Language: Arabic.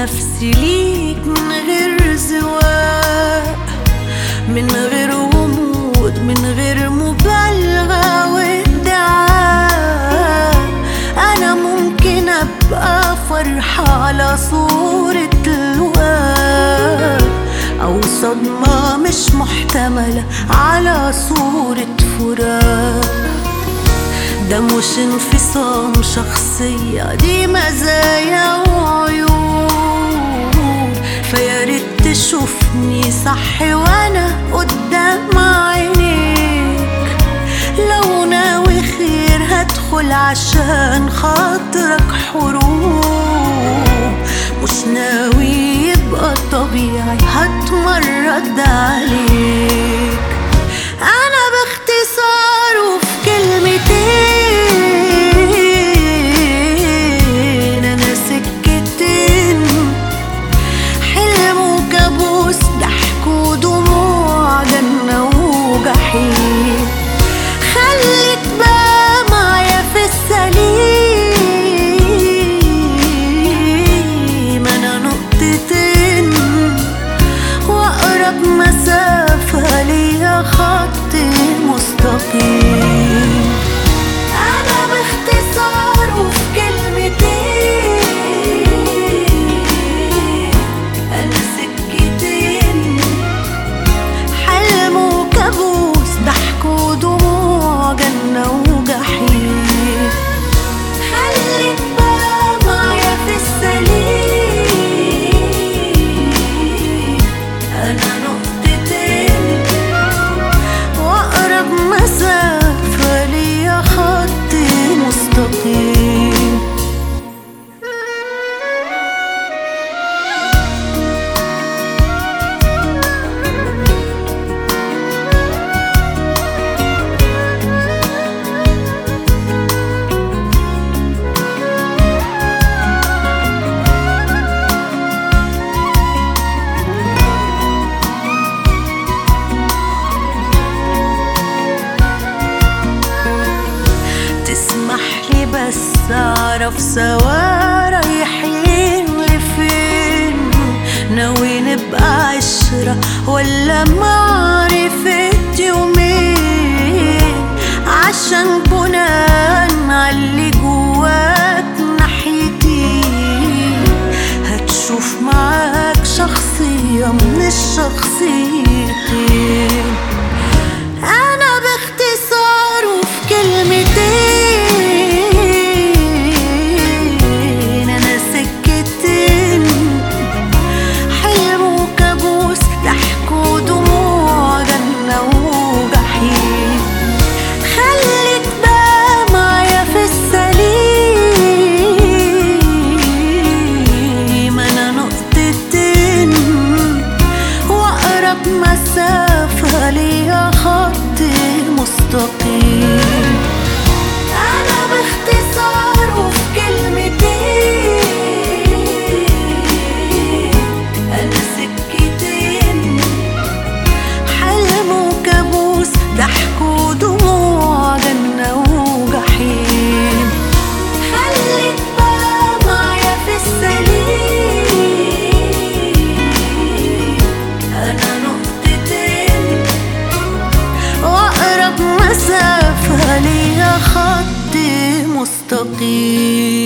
نفسي ليك من غير زواق، من غير غموض، من غير مبالغة وادعاء. أنا ممكن أبقى فرحة على صورة لواء، أو صدمة مش محتملة على صورة فراق. ده مش انفصام شخصية، دي مزايا وعيوب. فياريت تشوفني صح وانا قدام عينيك. لو ناوي خير هدخل عشان خاطرك حروب، مش ناوي يبقى طبيعي هتمرد عليك. أنا باختصار وفي كلمتين، أنا سكتين، حلم وكابوس، ضحك ودموع، جنة وجحيم. خليك بقى معايا في السليم، أنا نقطتين وأقرب مسافة ليا خط مستقيم. أنا باختصار وفي كلمتين، أنا سكتين، حلم وكابوس، ضحك ودموع، جنة وجحيم. خليك بقى معايا في السليم، أنا نقطتين وأقرب مسافة ليا خط مستقيم. تسمحلي بس أعرف سوا رايحين لفين؟ ناوي نبقى عشرة ولا معرفة يومين؟ عشان بناء عاللي جواك ناحيتي هتشوف معاك شخصية من الشخصيتين. أنا باختصار وفي كلمتين، أنا سكتين، حلم وكابوس، ضحك ودموع، جنة وجحيم. خليك بقى معايا في السليم، أنا نقطتين وأقرب مسافة ليا خط مستقيم. أنا باختصار وفي كلمتين، أنا سكتين، حلم وكابوس، ضحك ودموع، جنة وجحيم. خليك بقى معايا في السليم، أنا نقطتين وأقرب مسافة ليا خط مستقيم.